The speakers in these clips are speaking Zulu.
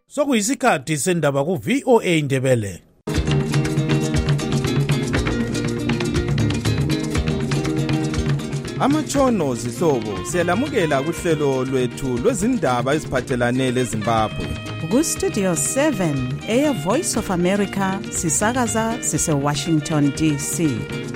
Sokuyisikhathi sendaba ku VOA Indebele. Amatshono zihlobo siyalamukela kuhlelo lwethu lwezindaba eziphathelane leZimbabwe. Ku Studio 7 Air Voice of America sisakaza sise Washington DC.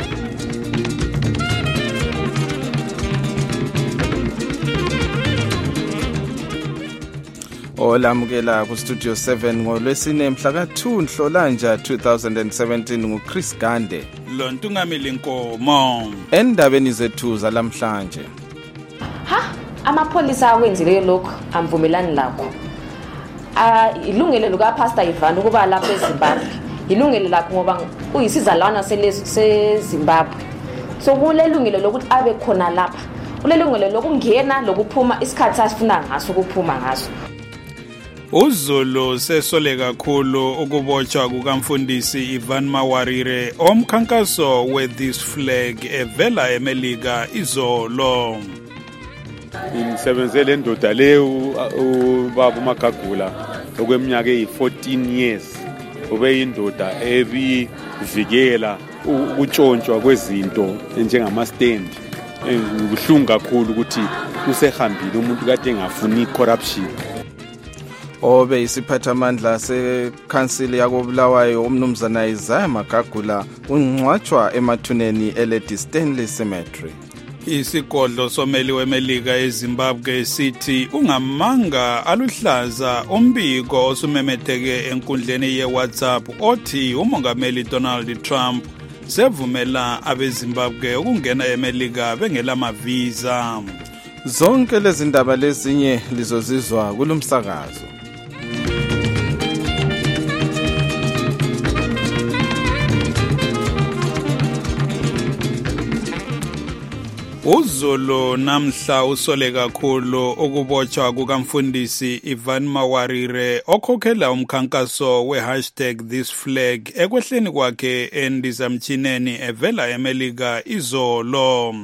Olamukela ku Studio 7 ngolwesine mhla ka2 Nhlolanja 2017 nguChris Gande. Lontungamili Nkomo. Endabeni zethu zalamhlanje. Amapholisa akwenzile lokho amvumelani lakho. Ilungelo luka Pastor Ivan ukuba lapha eZimbabwe. Ilungelo lakho ngoba uyisizalwana seZimbabwe. So kulelungelo lokuthi abe khona lapha. Ulelungelo lokungena lokuphuma isikhathi asifuna ngaso ukuphuma ngaso. Uzulu sesole kakhulu ukubotshwa kukamfundisi Ivan Mawarire omkhankaso with this flag evela eMelika izolo. Imsebenzele ndoda le ubaba uMagagula okweminyaka eyi14 years ube indoda ebivikela ukutshontshwa kwezinto njengama stand. Kubuhlungu kakhulu ukuthi usehambile umuntu kade engafuni corruption. Obe isiphathamandla sekhansili yakobulawayo umnumzana Isaiah Magagula ungcwatshwa emathuneni eLady Stanley Cemetery. Isigodlo someli weMelika eZimbabwe sithi ungamanga aluhlaza umbiko osumemetheke enkundleni yeWhatsApp othi umongameli Donald Trump sevumela abeZimbabwe ukungena eMelika bengela visa. Zonke lezi ndaba lezinye lizozizwa kulomsakazo. Uzulu namhla usole kakhulu ukubotshwa kukamfundisi Ivan Mawarire okhokhela umkhankaso #thisflag ekwehleni kwakhe endizamchineni evela eMelika izolo.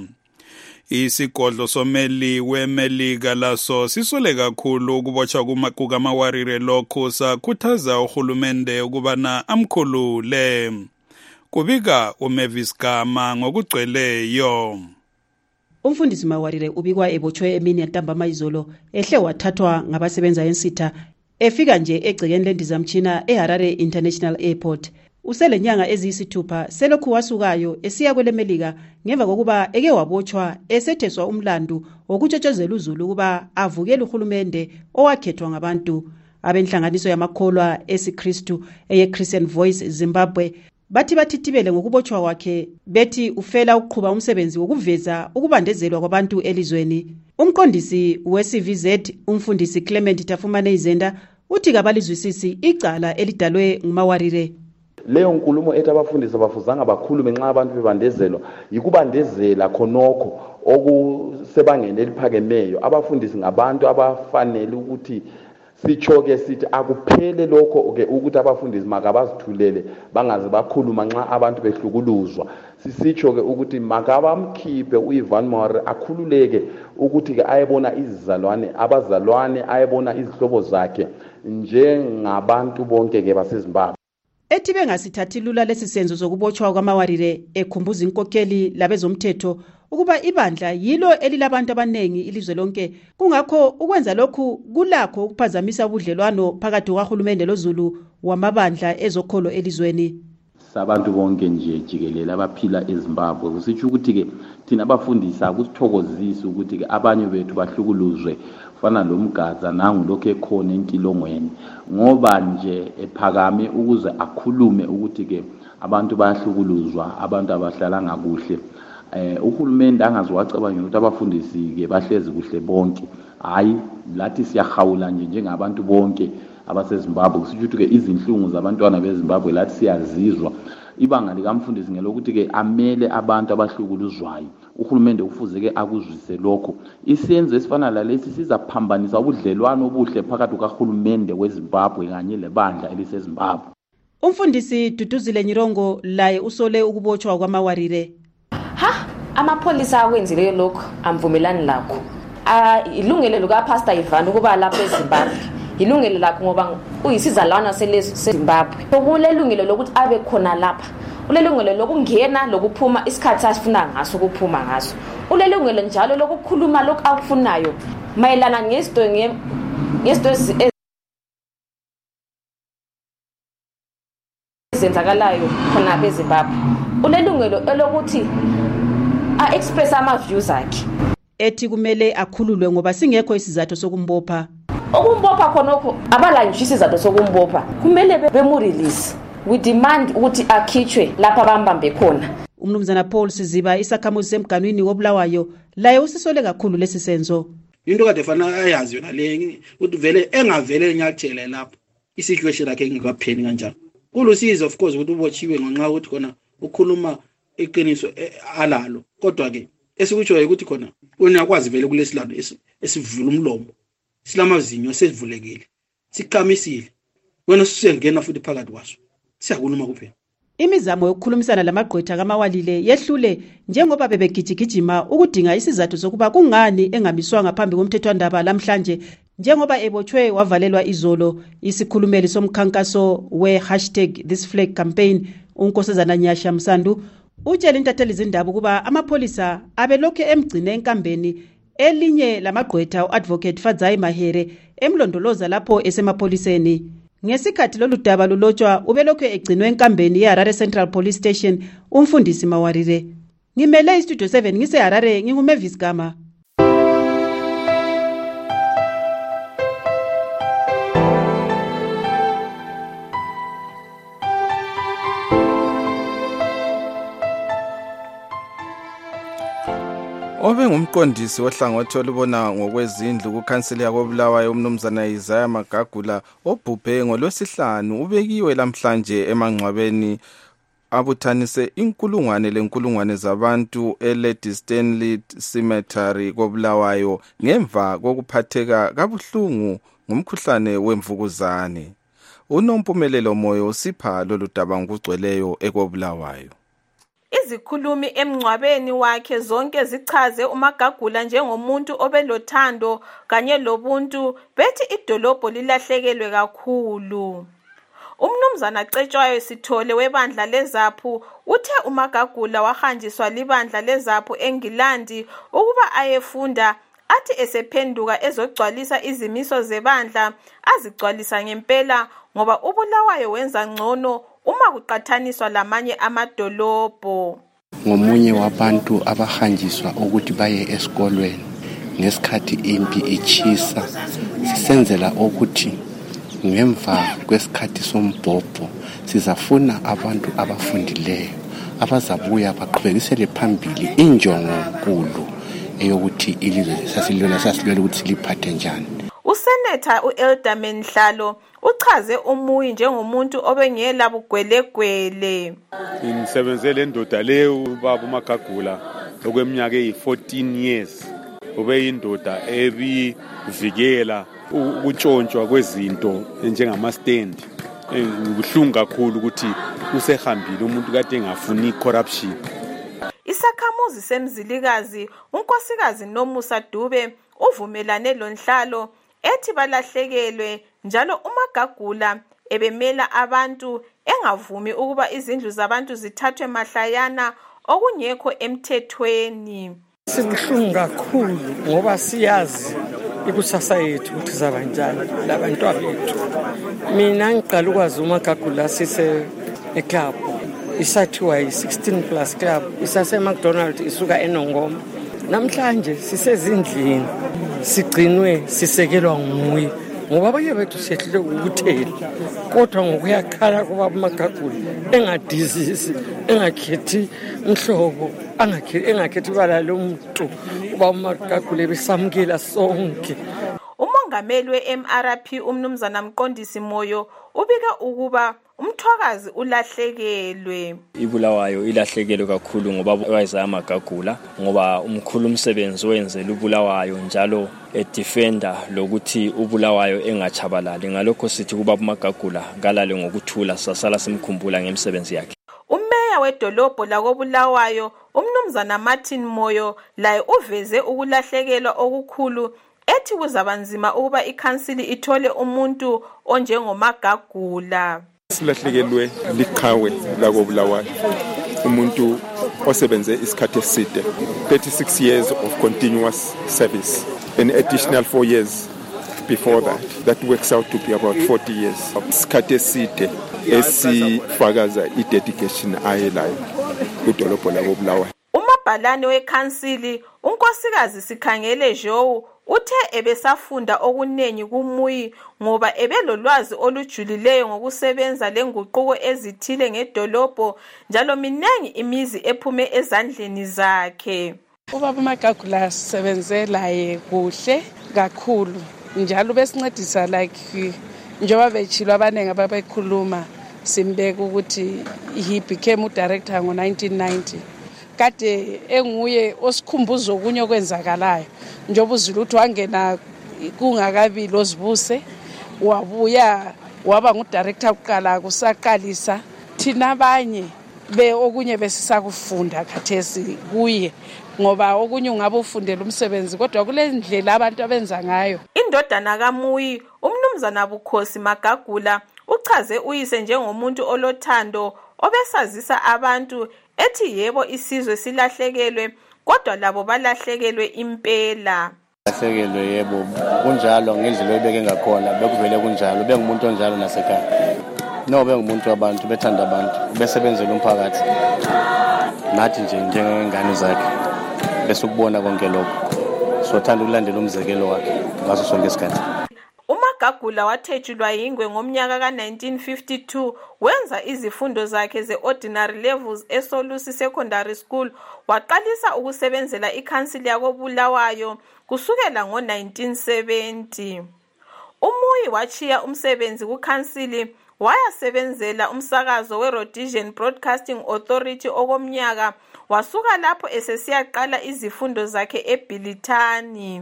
Isigodlo someli weMelika laso sisole kakhulu ukubotshwa kukaMawarire lokho sakhuthaza uhulumende ukubana amkhulule. Kubika uMavis Gama ngokugcweleyo. Umfundisi Mawarire ubikwa ebotshwe emini yantambama izolo ehle wathathwa ngabasebenza ensitha efika nje egcekeni lendizamtshina eHarare International Airport. Uselenyanga eziyisithupha selokhu wasukayo esiya kweleMelika ngemva kokuba eke wabotshwa esetheswa umlandu wokutshotshozela uzulu kuba avukele uhulumende owakhethwa ngabantu. Abenhlanganiso yamakholwa esiKristu eyeChristian Voice Zimbabwe bathi bathithibele ngokubotshwa kwakhe bethi ufela ukuqhuba umsebenzi wokuveza ukubandezelwa kwabantu elizweni. Umqondisi weCVZ umfundisi Clement Tafumane Izenda uthi kabalizwisisi icala elidalwe nguMawarire. Leyo nkulumo ethi abafundisi abafuzanga bakhulume nxa abantu bebandezelwa yikubandezela khonokho okusebangeni eliphakemeyo. Abafundisi ngabantu abafanele ukuthi sichoke sithi akuphele lokho ke ukuthi abafundisi makabazithulele bangaze bakhuluma nxa abantu behlukuluzwa. Sisitsho ke ukuthi makabamkhiphe uIvan Mawarire akhululeke ukuthi ke ayebona izizalwane abazalwane ayebona izihlobo zakhe njengabantu bonke ke baseZimbabwe. Ethi bengasithathi lula lesisenzo zokubotshwa kwaMawarire ekhumbuza inkokheli labezomthetho ukuba ibandla yilo elilabantu abanengi ilizwe lonke kungakho ukwenza lokhu kulakho ukuphazamisa ubudlelwano phakathi kwaHulumende loZulu wamabandla ezokholo elizweni. Sabantu bonke nje jikelele abaphila eZimbabwe kusitsho ukuthi ke thina abafundisi akusithokozisa ukuthi ke abanye bethu bahlukuluzwe fana lomgaza nangu lokho ekhona entilongweni ngoba nje ephakame ukuze akhulume ukuthi ke abantu bayahlukuluzwa abantu abahlala ngakuhle. Uhulumende angazi wacabanga ukuthi abafundisi ke bahlezi kuhle bonke. Hayi lathi siyahawula nje njengabantu bonke abaseZimbabwe kusitsho ukuthi ke izinhlungu zabantwana beZimbabwe lathi siyazizwa. Ibanga likamfundisi ngelokuthi ke amele abantu abahlukuluzwayo. Uhulumende kufuze ke akuzwise lokho. Isenzo esifana lalesi sizaphambanisa ubudlelwano obuhle phakathi kwaHulumende weZimbabwe kanye lebandla eliseZimbabwe. Umfundisi Duduzile Nyirongo laye usole ukubotshwa kwaMawarire. Amapholisa akwenzile lokho amvumelani lakho. Ilungelo luka Pastor Ivan ukuba lapha eZimbabwe. ilungelo lakho ngoba uyisizalwana seZimbabwe. Kulelungelo lokuthi abe khona lapha. Ulelungelo lokungena lokuphuma isikhathi asifuna ngaso ukuphuma ngaso. Ulelungelo njalo lokukhuluma lokho akufunayo mayelana ngezinto ezenzakalayo khona beZimbabwe. Ulelungelo elokuthi express ama views akhe. Ethi kumele akhululwe ngoba singekho isizathu sokumbopha. Okumbopha khonokho abalanjisi isizathu sokumbopha. Kumele bemurelease. We demand ukuthi akhitshwe lapha bambambe khona. Umnumzana Paul Siziba isakhamuzi semganwini woBulawayo laye usisole kakhulu lesi senzo. Into kade fana ayazi yona le ukuthi vele engavele enyathele lapha isituation yakhe ingakapheli kanjani. Kulusizo of course ukuthi ubotshiwe ngenxa ukuthi khona ukhuluma iqiniso alalo. Kodwa ke esikutshoyo ukuthi khona uyakwazi vele kulesilando esivula umlomo. Silamazinyo sesivulekile. Sikhamisile. Wena usengena futhi phakathi kwaso. Siyakhuluma kuphela. Imizamo yokukhulumisana lamagqwetha kaMawalile yehlule njengoba bebegijigijima ukudinga isizathu sokuba kungani engamiswanga phambi komthethwandaba namhlanje njengoba ebotshwe wavalelwa izolo. Isikhulumeli somkhankaso #ThisFlag campaign uNkosazana Nyasha Msandu utshela intatheli zindaba kuba amapholisa abelokhu emgcine enkambeni elinye lamagqwetha uAdvocate Fadzai Mahere emlondoloza lapho esemapholiseni. Ngesikhathi lolu daba lulotshwa ubelokhu egcinwe enkambeni yeHarare Central Police Station umfundisi Mawarire. Ngimele iStudio 7 ngiseHarare nginguMavis Gama. Obe ngumqondisi wohlangothi olubona ngokwezindlu kukhanseli yakoBulawayo umnumzana Isaiah Magagula obhubhe ngolwesihlanu ubekiwe lamhlanje emangcwabeni abuthanise inkulungwane zabantu eLady Stanley Cemetery koBulawayo ngemva kokuphatheka kabuhlungu ngumkhuhlane wemvukuzane. Unompumelelo Moyo usipha lolu daba ngokugcweleyo ekoBulawayo. Izikhulumi emngcwabeni wakhe zonke zichaze uMagagula njengomuntu obelothando kanye lobuntu bethi idolobho lilahlekelwe kakhulu. Umnumzana Cetshwayo Sithole webandla leZaphu uthe uMagagula wahanjiswa libandla leZaphu eNgilandi ukuba ayefunda athi esephenduka ezogcwalisa izimiso zebandla azigcwalisa ngempela ngoba uBulawayo wenza ngcono uma kuqathaniswa lamanye amadolobho. Ngomunye wabantu abahanjiswa ukuthi baye esikolweni ngesikhathi impi ichisa sisenzela ukuthi ngemva kwesikhathi sombhobho sizafuna abantu abafundileyo abazabuya baqhubekisele phambili injongo enkulu eyokuthi ilizwe sasilwela ukuthi liphathe njani. Usenetha uElderman Hlalo uchaze umuyi njengomuntu obengela bugwelegwele. Ngisebenzele indoda le ubaba uMagagula okweminyaka eyi14 years. Ube indoda ebivikela ukutshontshwa kwezinto njengama stand. Ngikuhlungu kakhulu ukuthi usehambile umuntu kade engafuni corruption. Isakhamuzi semzilikazi unkosikazi Nomusa Dube uvumelane lonhlalo ethi balahlekelwe njalo uMagagula ebemela abantu engavumi ukuba izindlu zabantu zithathwe mahlayana okungekho emthethweni. Sibuhlungu kakhulu ngoba siyazi ikusasa yethu ukuthi zabanjani labantwana bethu. Mina ngiqala ukwazi uMagagula sise eclub isathiwa yi16 plus club isase McDonald isuka eNongoma. Namhlanje sisezindlini sigcinwe sisekelwa nguye ngoba abanye bethu sehlule ukuthela kodwa ngokuyakhala kuba uMagagula engadizisi engakhethi mhlobo engakhethi bala lomuntu kuba uMagagula besamkela sonke. Umongameli weMRP umnumzana Mqondisi Moyo ubika ukuba umthwakazi ulahlekelwe. iBulawayo ilahlekelwe kakhulu ngoba uIsaiah Magagula ngoba umkhulu umsebenzi wenzela uBulawayo njalo edefender lokuthi uBulawayo engachabalali. Ngalokho sithi kuba uMagagula kalale ngokuthula sasala simkhumbula ngemsebenzi yakhe. Umeya wedolobho lakoBulawayo umnumzana Martin Moyo laye uveze ukulahlekelwa okukhulu ethi kuzabanzima ukuba ikhansili ithole umuntu onjengomagagula. Silahlekelwe liqhawe lakobulawayo umuntu osebenze isikhathi eside 36 years of continuous service, an additional 4 years before that works out to be about 40 years of isikhathi eside esifakaza i-dedication ayelayo kudolobho lakobulawayo. Umabhalane wekhansili unkosikazi Sikhangele Joe uthe ebesafunda okuningi kuMuyi ngoba ebelolwazi olujulileyo ngokusebenza lenguquko ezithile ngedolobho njalo minengi imizi ephume ezandleni zakhe. Ubaba Magagula sebenzelaye kuhle kakhulu njalo besincedisa like njengoba betshilo abanenge ababekhuluma simbeka ukuthi he became a director ngo-1990. Kade enguye osikhumbuzo okunye okwenzakalayo njengoba uzulu uthi wangena kungakabi lozibuse wabuya waba ngudirector kuqala kusaqalisa thina abanye okunye besisakufunda khathesi kuye ngoba okunye ungabe ufundela umsebenzi kodwa kule ndlela abantu abenza ngayo. Indodana kaMuyi umnumzana Bukhosi Magagula uchaze uyise njengomuntu olothando obesazisa abantu ethi yebo isizwe silahlekelwe kodwa labo balahlekelwe impela. Lahlekelwe yebo kunjalo ngendlela ebeke ngakhona bekuvele kunjalo bengumuntu onjalo nasekhaya. No bengumuntu wabantu bethanda abantu besebenzela umphakathi. Nathi nje njengengane zakhe bese ukubona konke lokho. Sothanda ukulandela umzekelo wakhe ngaso sonke isikhathi. uMagagula wathetshulwa yingwe ngomnyaka ka1952 wenza izifundo zakhe ze-ordinary levels eSolusi Secondary School waqalisa ukusebenzela ikhansili yakobulawayo kusukela ngo1970. uMuyi wachiya umsebenzi kukhansili wayasebenzela umsakazo weRhodesian Broadcasting Authority okomnyaka wasuka lapho esesiyaqala izifundo zakhe eBilitani.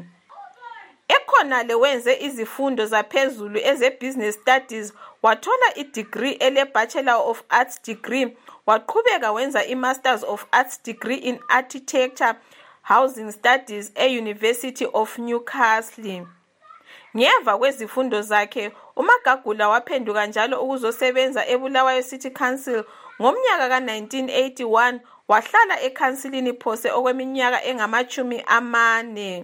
Ekhonale wenze izifundo zaphezulu eze-Business Studies wathola i-degree ele-Bachelor of Arts degree waqhubeka wenza i-Masters of Arts degree in Architecture Housing Studies e-University of Newcastle. Ngemva kwezifundo zakhe uMagagula waphenduka njalo ukuzosebenza eBulawayo City Council ngomnyaka ka1981 wahlala ekhansilini phose okweminyaka engama-40.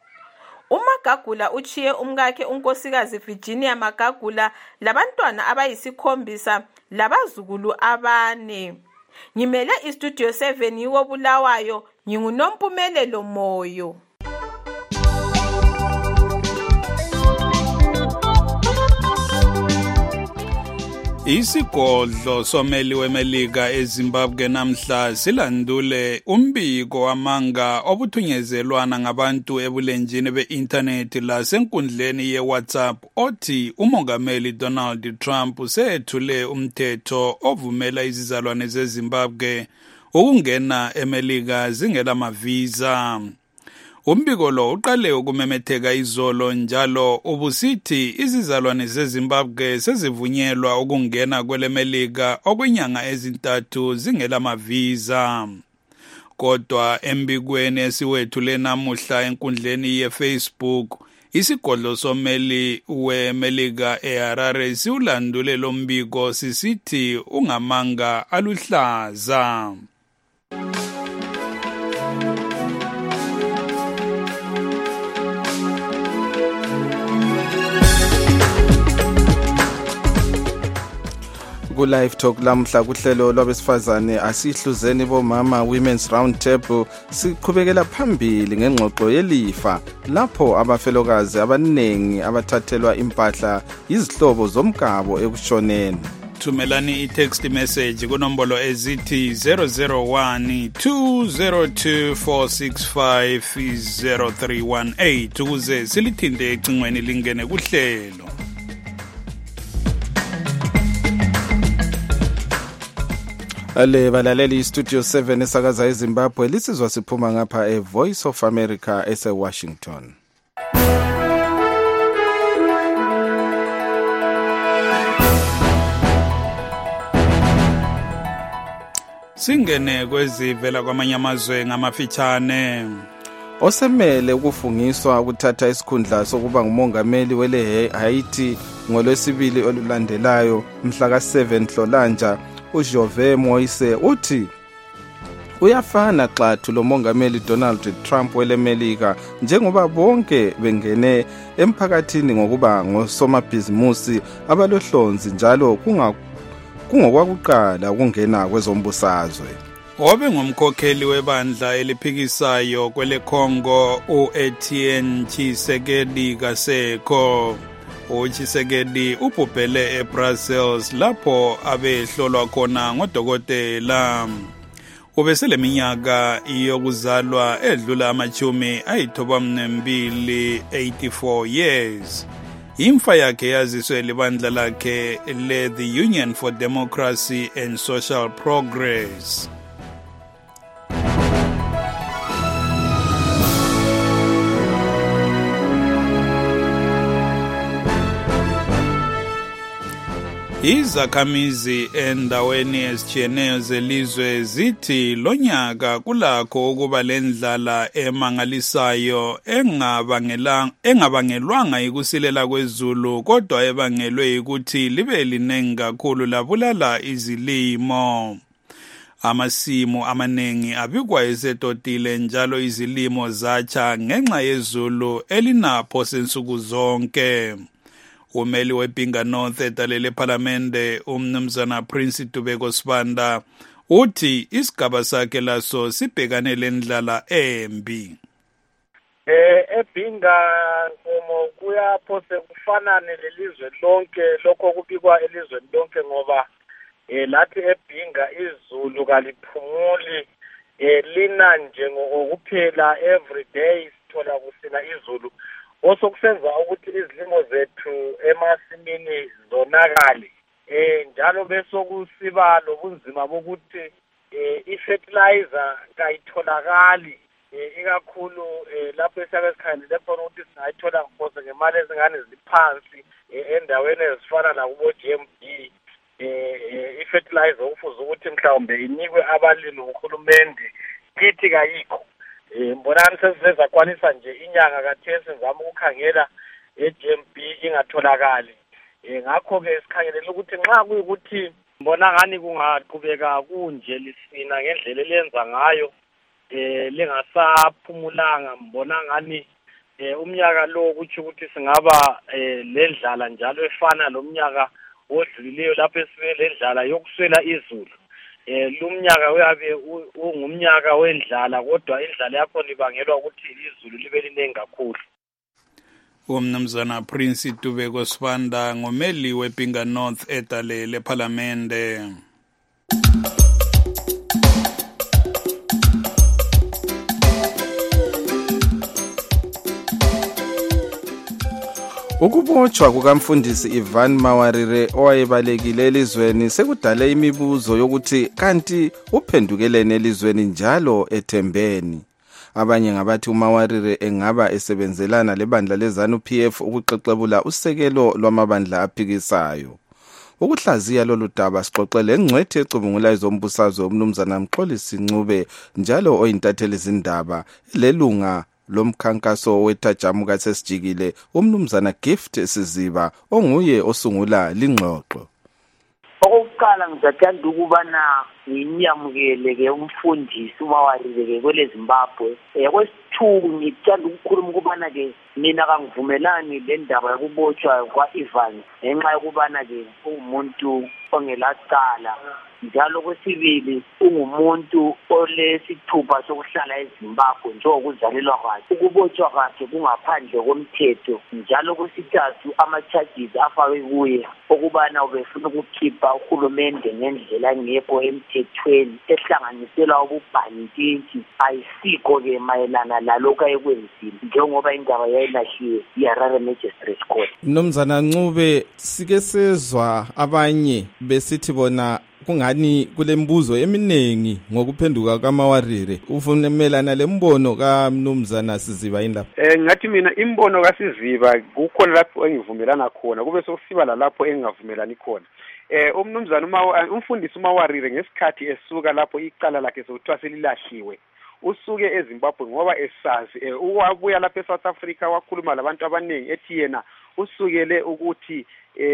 uMagagula uchiye umkakhe unkosikazi Virginia Magagula labantwana abayisikhombisa labazukulu 4. Ngimele iStudio 7 yikobulawayo nginguNompumelelo Moyo. Isigodlo someli weMelika eZimbabwe namhla silandule umbiko wamanga obuthunyezelwana ngabantu ebulenjini be-internet lasenkundleni ye-WhatsApp othi umongameli Donald Trump usethule umthetho ovumela izizalwane zeZimbabwe ukungena eMelika zingela mavisa. Umbiko lo uqale ukumemetheka izolo njalo ubusithi izizalwane zeZimbabwe sezivunyelwa ukungena kweleMelika okwenyanga ezintathu zingela mavisa. Kodwa embikweni esiwethule namuhla enkundleni yeFacebook isigodlo someli weMelika eHarare siwulandule lo mbiko sisithi ungamanga aluhlaza. Ku-Live Talk lamhla kuhlelo lwabesifazane asihluzeni bomama Women's Round Table siqhubekela phambili ngengxoxo yelifa lapho abafelokazi abaningi abathathelwa impahla izihlobo zomgabo ekushoneni. Thumelani i-text message kunombolo ezithi 001 202 465 0318 ukuze silithinde ecingweni lingene kuhlelo. Ale balaleli iStudio 7 esakaza eZimbabwe lisizwa siphuma ngapha eVoice of America eseWashington. Singene kwezivela kwamanye amazwe ngamafitshane. osemele ukufungiswa ukuthatha isikhundla sokuba ngumongameli wele Haiti ngolwesibili olulandelayo mhla ka-7 Nhlolanja, uJove Moise uthi uyafana xathu lo mongameli Donald Trump welemelika njengoba bonke bengene emphakathini ngokuba ngosomabhizimusi abalohlonzi njalo kungokwakuqala ukungena kwezombusazwe. Obe ngumkhokheli webandla eliphikisayo kwele Congo uEtienne Tshisekedi Kaseko. uChisekedi ubhubhele eBrussels lapho abehlolwa khona ngodokotela. Ubeseleminyaka yokuzalwa edlula amachumi ayithoba-2 84 years. Imfa yakhe yaziswe libandla lakhe le-The Union for Democracy and Social Progress. Izakhamizi endaweni ezitshiyeneyo zelizwe zithi lonyaka kulakho ukuba lendlala emangalisayo engabangelwanga yikusilela kwezulu kodwa ebangelwe ukuthi libe linengi kakhulu labulala izilimo. Amasimu amanengi abikwa esetotile njalo izilimo zatsha ngenxa yezulu elinapho sensuku zonke. Umeli weBinga North etalele parliamente umnumzana Prince Tubeko Sibanda uthi isigaba sakhe laso sibhekane lendlala embi. eBinga Nkomo kuyaphose kufanane lelizwe lonke lokho kubikwa elizweni lonke ngoba lathi eBinga izulu kaliphumuli lina nje ngokuphela every day sithola kusina izulu. Osokusenza ukuthi izilimo zethu emasimini zonakale njalo bese kusiba lobunzima bokuthi ifertilizer kayitholakali ikakhulu lapho esake sikhangelele khona ukuthi singayithola ngiphosa ngemali ezingane ziphansi endaweni ezifana nakubo GMB ifertilizer okufuze ukuthi mhlawumbe inikwe abalimi uhulumende kithi kayikho. Mbonani sesiveza kwanisa nje inyanga kathesi ngizama ukukhangela eGMB ingatholakali. Ngakho ke sikhangelela ukuthi nxa kuyikuthi mbona ngani kungaqhubeka kunje lisina ngendlela elenza ngayo lingasaphumulanga mbona ngani umnyaka lo ukuthi singaba lendlala njalo efana lomnyaka odlulileyo lapho esibe lendlala yokuswela izulu. Lumnyaka uyabe ungumnyaka wendlala kodwa indlala yakho libangelwa ukuthi izulu libe linengi kakhulu. Umnumzana Prince Tubeko Sibanda ngomeli weBinga North etalele parliamente. Ukubotshwa kukamfundisi Ivan Mawarire owayebalekile elizweni sekudale imibuzo yokuthi kanti uphendukelene elizweni njalo ethembeni. Abanye ngabathi uMawarire engaba esebenzelana lebandla leZANU-PF ukuxexebula usekelo lwamabandla aphikisayo. Ukuhlaziya lolu daba sixoxele engcwethi ecubungula izombusazwe umnumzana Mxolisi Ncube njalo oyintatheli izindaba lelunga lomkhankaso wethajamu kasesijikile umnumzana Gift Siziba onguye osungula lingxoxo. Okokuqala ngizathanda ukubana ngimyamukele ke umfundisi uMawarire ke kwele Zimbabwe. Kwesithuku ngithanda ukukhuluma ukubana ke mina kangivumelani le ndaba yokubotshwa kwaIvan ngenxa yokubana ke umuntu ongelacala njalo kwesibili ungumuntu olesithupha sokuhlala eZimbabwe njengokuzalelwa kwakhe. Ukubotshwa kwakhe kungaphandle komthetho njalo kwesithathu ama-charges afakwe kuye okubana ubefuna ukukhipha uhulumende ngendlela engekho emthethweni ehlanganiselwa ububhantitshi ayisikho-ke mayelana lalokhu ayekwenzile njengoba indaba yayilahliwe yiHarare Magistrate Court. Mnumzana Ncube, sike sezwa abanye besithi bona kungani kulembuzo eminengi ngokuphenduka kaMawarire. Uvumelana lembono kaMnumzana Siziba yini lapha? Ngathi mina imbono kaSiziba kukhona lapho engivumelana khona kube sokusiba lapho engingavumelani khona. Umnumzana umfundisi uMawarire ngesikhathi esuka lapho icala lakhe sokuthiwa selilahliwe usuke eZimbabwe ngoba esazi wabuya lapha eSouth Africa wakhuluma labantu abaningi ethi yena usukele ukuthi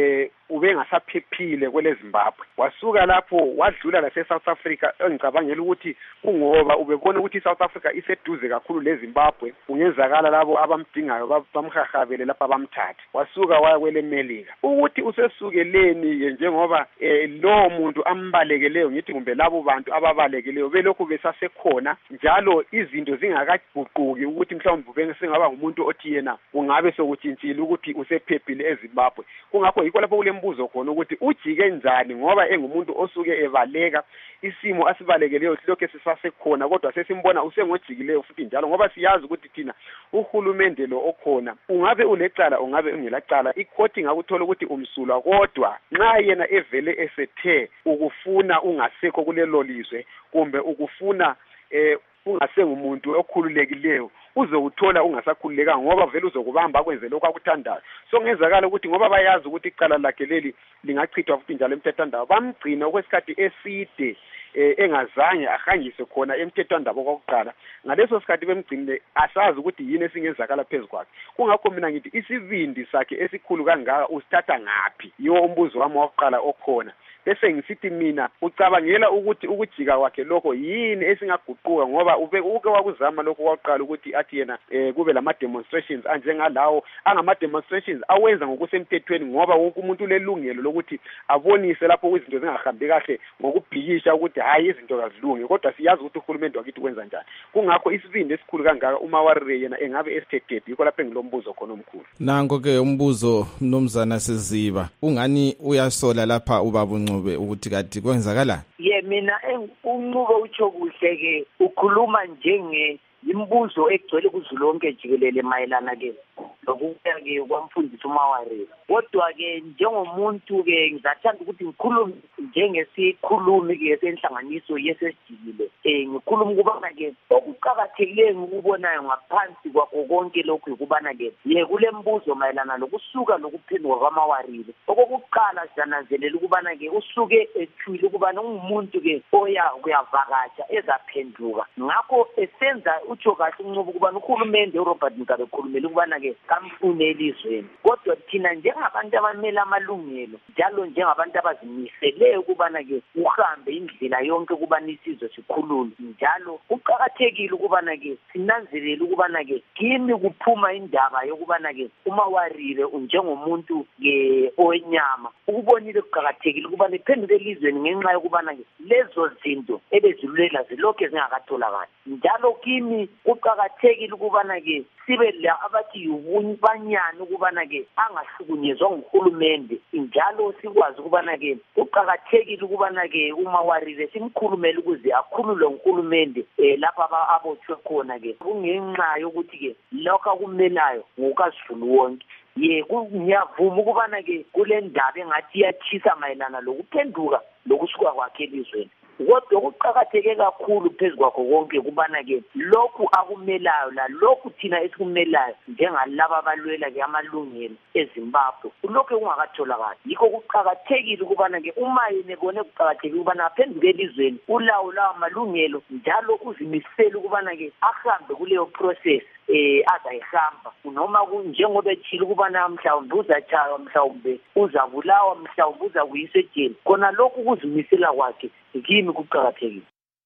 ubengasaphephile kwele Zimbabwe. Wasuka lapho wadlula la eSouth Africa engicabangela ukuthi kungoba ubekona ukuthi iSouth Africa iseduze kakhulu leZimbabwe, kungenzakala labo abamdingayo bamhahabele lapha bamthatha. Wasuka waya kwele Melika. Ukuthi usesukeleni njengoba lo muntu ambalekeleyo ngithi kumbe labo bantu ababalekeleyo belokhu besasekhona njalo izinto zingakaguquki ukuthi mhlawumbe ubengaba ngumuntu othi yena ungabe sokutshintshile ukuthi usephephile eZimbabwe. Ngakho yikho lapho kulembuzo khona ukuthi ujike njani ngoba engumuntu osuke evaleka isimo asibalekeleyo lokho sisasekhona kodwa sesimbona usengojikileyo futhi njalo ngoba siyazi ukuthi thina uhulumende lo okhona ungabe ulecala ungabe ungelacala ikhoti ngakuthola ukuthi umsulwa kodwa nxa yena evele esethe ukufuna ungasekho kulelo lizwe kumbe ukufuna ungasengumuntu okhululekileyo uzokuthola ungasakhululeka ngoba vele uzokubamba kwenze lokho akuthandayo. So ngezakala ukuthi ngoba bayazi ukuthi icala lakhe leli lingachithwa futhi njalo emthethwandaba bamgcina okwesikhathi eside engazange ahanjiswe khona emthethwandaba okokuqala. Ngaleso sikhathi bemgcinile asazi ukuthi yini esingenzakala phezukwakhe. Kungakho mina ngithi isibindi sakhe esikhulu kangaka usithatha ngapi? Yo umbuzo wami wokuqala okhona. Bese ngisithi mina ucabangela ukuthi ukujika kwakhe lokho yini esingaguquka ngoba uke wakuzama lokho kwaqala ukuthi athi yena kube lama demonstrations anjengalawo angama demonstrations awenza ngokusemthethweni ngoba wonke umuntu lelungelo lokuthi abonise lapho izinto zingahambi kahle ngokubhikisha ukuthi hayi izinto kazilungi kodwa siyazi ukuthi uhulumende wakithi kwenza njani. Kungakho isibindi esikhulu kangaka uMawarire yena engabe esithethete yikho lapho engilombuzo khona omkhulu. Nango ke umbuzo Mnumzana Siziba ungani uyasola lapha ubaba ukuthi kati kwenzakala? Mina unqubo utsho kuhle ke ukhuluma njenge imbuzo egcwele kuzulonke jikelele mayelana ke lokuya ke kwamfundisi uMawarire. Kodwa ke njengomuntu ke ngizathanda ukuthi ngikhulume njengesikhulumi ke senhlanganiso yesesijikile. Ngikhuluma ukubana ke okuqhakathekileyo ukubonayo ngaphansi kwakho konke lokhu ukubana ke kulembuzo mayelana lokusuka lokuphenduka kwaMawarire. Okokuqala siyananzelela ukubana ke usuke ethwile ukubana ungumuntu ke oya kuyavakatsha ezaphenduka. Ngakho esenza utsho kahle unqubo ukubana uhulumende uRobert Mugabe ekhulumela ukubana ke kamfune elizweni. Kodwa thina njengabantu abamela amalungelo njalo njengabantu abazimiseleyo ukubana ke uhambe indlela yonke ukubana isizwe sikhululwe njalo uqhakathekile ukubana ke sinanzelele ukubana ke kimi kuphuma indaba yokubana ke uMawarire njengomuntu ke owenyama ukubonile kuqhakathekile ukubana iphenduke elizweni ngenxa yokubana ke lezo zinto ebezilulela zilokho zingakatholakali njalo kimi kuqhakathekile ukubana ke sibe la abathi ubanyana ukubana ke angahlukunyezwa nguhulumende njalo sikwazi ukubana ke uqhakathekile ukubana ke uMawarire simkhulumele ukuze akhululwe nguhulumende lapha abotshwe khona ke kungenxa yokuthi ke lokho akumelayo ngokazulu wonke. Ngiyavuma ukubana ke kule ndaba engathi iyachisa mayelana lokuphenduka lokusuka kwakhe elizweni. Kodwa kuqhakatheke kakhulu phezukwakho konke kubana ke lokhu akumelayo la lokhu thina esikumelayo njengalabo abalwela ke amalungelo eZimbabwe lokho kungakatholakali. Yikho kuqhakathekile ukubana ke uma yenebone kuqhakathekile ukubana aphenduke elizweni ulawo lawo amalungelo njalo uzimisela ukubana ke ahambe kuleyo process azayihamba noma njengoba ethile ukubana mhlawumbe uzatshaywa mhlawumbe uzabulawa mhlawumbe uzakuyiswa ejele khona lokhu kuzimisela kwakhe kimi kuqhakathekile.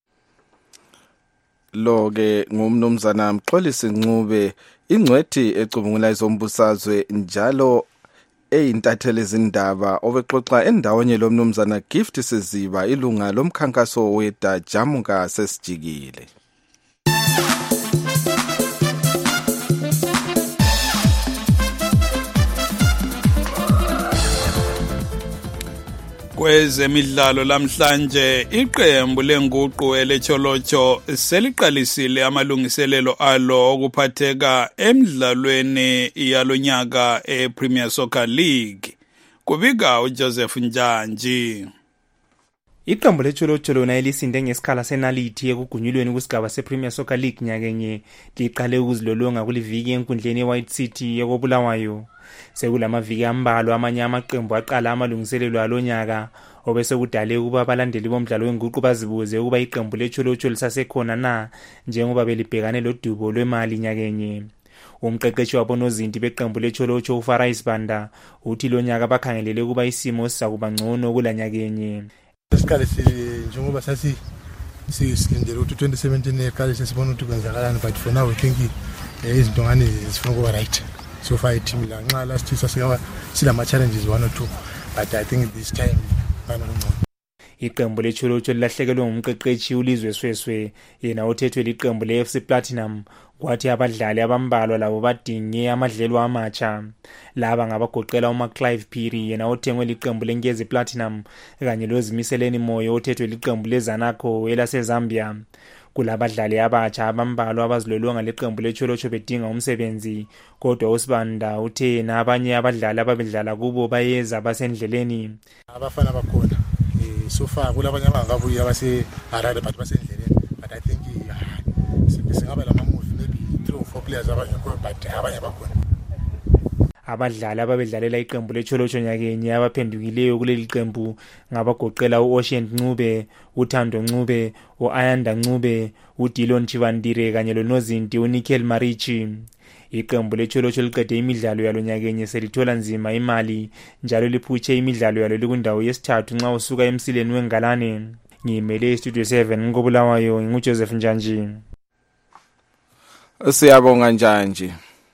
Lo ke ngumnumzana Mxolisi Ncube ingcwethi ecubungula izombusazwe njalo eyintatheli izindaba obexoxa endaweni lomnumzana Gift Siziba ilunga lomkhankaso weDajamuka sesijikile. Kwezemidlalo lamhlanje iqembu lenguqu elecholocho seliqalisile amalungiselelo alo okuphatheka emidlalweni yalonyaka ePremier Soccer League. Kubika uJoseph Njanji. Iqembu leCholo lona elisinde ngesikhala senalithi ekugunyulweni kusigaba sePremier Soccer League nyakenye liqale ukuzilolonga kuliviki enkundleni eWhite City ekobulawayo. Sekulamaviki ambalwa amanye amaqembu aqala amalungiselelo alonyaka obese kudale ukuba abalandeli bomdlalo wenguqu bazibuze ukuba iqembu leCholo lisasekhona na njengoba belibhekane lodubo lwemali nyakenye. Umqeqeshi wabonozinti beqembu leCholo uFara Isibanda uthi lonyaka bakhangelele ukuba isimo sizakuba ngcono kulanyakenye. Isikhathi njengoba silindele ukuthi 2017 eqale sesibona ukuthi kwenzakalani, but for now we think izinto ngani zifuna kuba right. So far team la nxa last year sasikawa silama challenges 1 or 2, but I think this time banongcono. Iqembu leCholo lilahlekelwe ngumqeqeshi uLizwe Sweswe yena othethwe liqembu leFC Platinum kwathi abadlali abambalwa labo badinge amadlelo amatsha. Laba ngabagoqela uMcClive Phiri yena othengwe liqembu leNkezi Platinum kanye loZimiseleni Moyo othethwe liqembu leZanaco elaseZambia. Kulabadlali abatsha abambalwa abazilolonga leqembu leCholo bedinga umsebenzi, kodwa uSibanda uthe nabanye abadlali ababedlala kubo bayeza basendleleni. Abafana bakhona so far kulabanye abangakavuyi abase Harare but basendleleni, but I think singaba lama move maybe 3 or 4 players abangekho but abanye bakhona. Abadlali ababedlalela iqembu leCholo nyakenye abaphendukileyo kuleli qembu ngabagoqela uOcean Ncube, uThando Ncube, uAyanda Ncube, uDilon Chivandire kanye lonozinti uNikhel Marichi. Iqembu leCholo liqede imidlalo yalo nyakenye selithola nzima imali njalo liphutshe imidlalo yalo likundawo yesithathu nxa usuka emsileni wengalane. Ngimele iStudio 7 ngobulawayo nguJoseph Njanji. Siyabonga Njanji.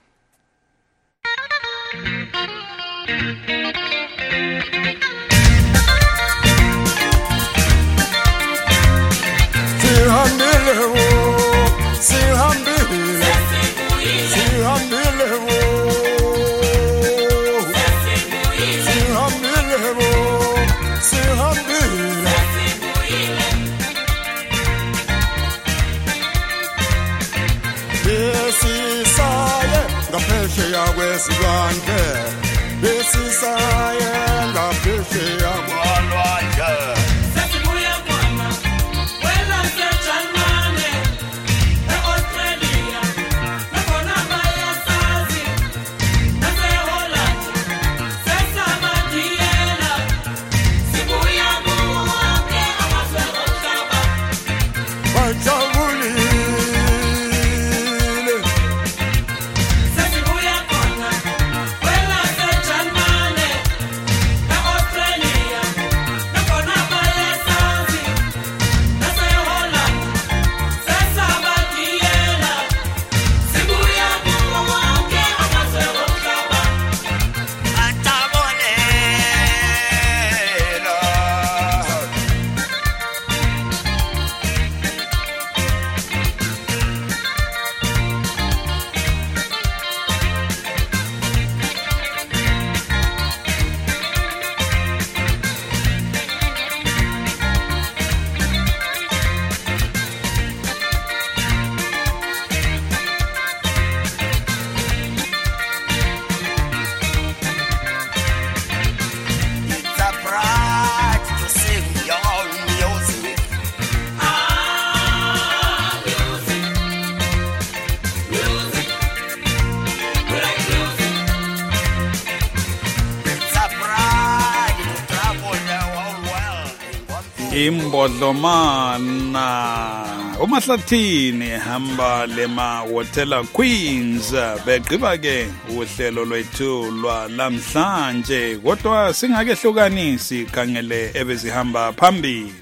Imbodlomana uMahlathini hamba lema Hotel Queens begqiba ke uhlelo lwethu lwalamhlanje, kodwa singakehlukanisi khangele ebezihamba phambili.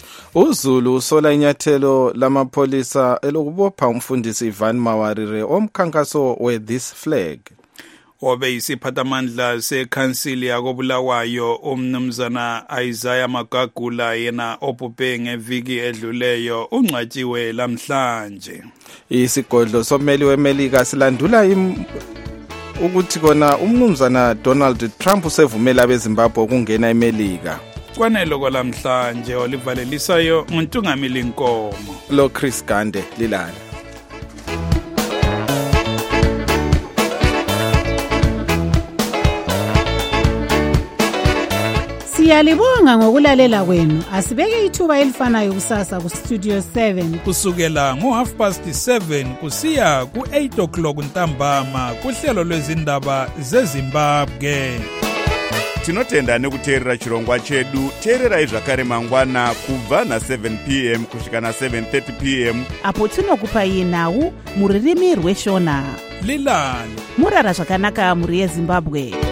uZulu usola inyathelo lamapholisa elokubopha umfundisi Ivan Mawarire omkhankaso we-This Flag. Obe isiphathamandla sekhansili yakobulawayo umnumzana Isaiah Magagula yena obhubhe ngeviki edluleyo ungcwatshiwe lamhlanje. Isigodlo someli weMelika silandula ukuthi kona umnumzana Donald Trump usevumela abeZimbabwe ukungena eMelika. Kwanelo kwalamhlanje olivalelisayo uNtungamili Nkomo lo Chris Gande lilala. Siyalibonga ngokulalela kwenu. Asibeke ithuba elifanayo kusasa ku Studio 7 kusukela ngo7:30 kusiya ku8 o'clock ntambama kuhlelo lwezindaba zeZimbabwe. Tinotenda nekuteerera chirongwa chedu. Teererai zvakare mangwana kubva na7 p.m. kusvika na7:30 p.m. apo tinokupai nhau muririmi rweshona. Lilani murara zvakanaka muri yeZimbabwe.